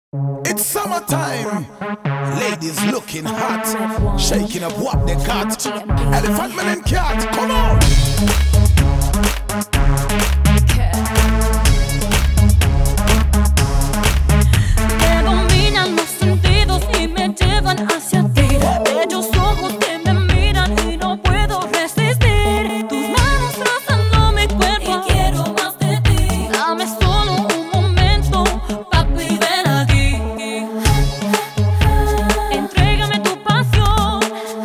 It's summertime. Ladies looking hot, shaking up what they got. Elephant man and cat, come on. Me dominan los sentidos y me llevan hacia ti. Bellos ojos que me miran y no puedo resistir. Tus manos rozando mi cuerpo y quiero más de ti. Dame solo un momento, papi, ven aquí. Entrégame tu pasión.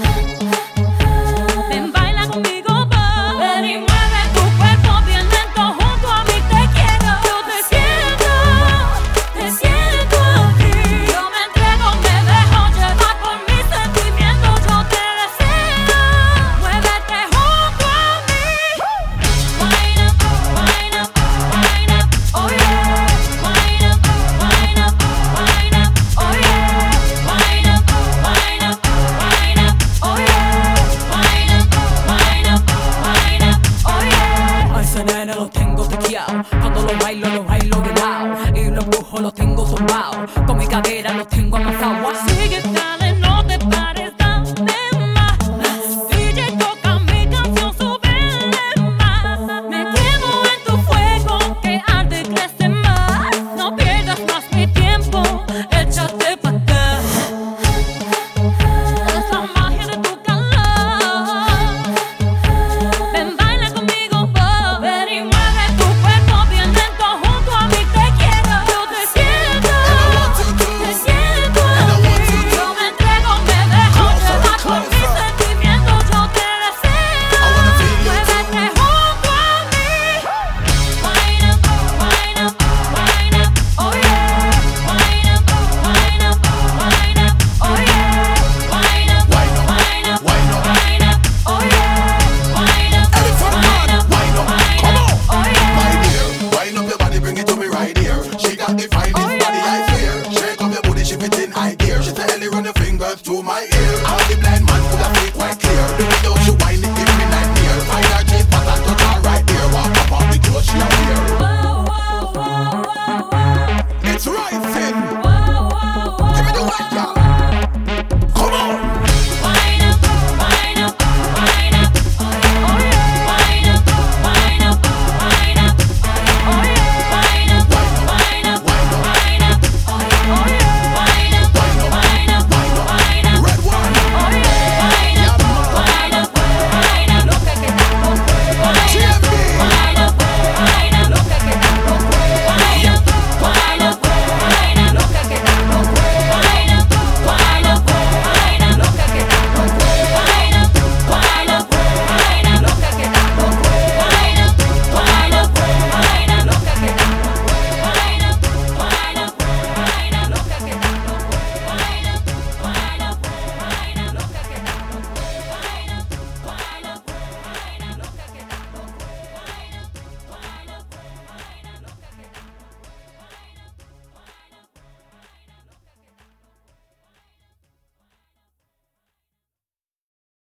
Ven, baila conmigo, va. Ven y mueve tu cuerpo bien lento junto a mí, te quiero. Yo te siento aquí. Yo me entrego, me dejo llevar por mis sentimientos. Yo te deseo, muévete junto a mí. Wind up, wind up, wind up, oh yeah. Wind up, wind up, wind up, oh yeah. Wind up, wind up, wind up, oh yeah. Wind up, wind up, wind up, oh yeah. A ese nene lo tengo tequeado. Cuando lo bailo de lado. Y los brujos los tengo zumbados. Con mi cadera los tengo amasados. Sigue, dale, no te pares.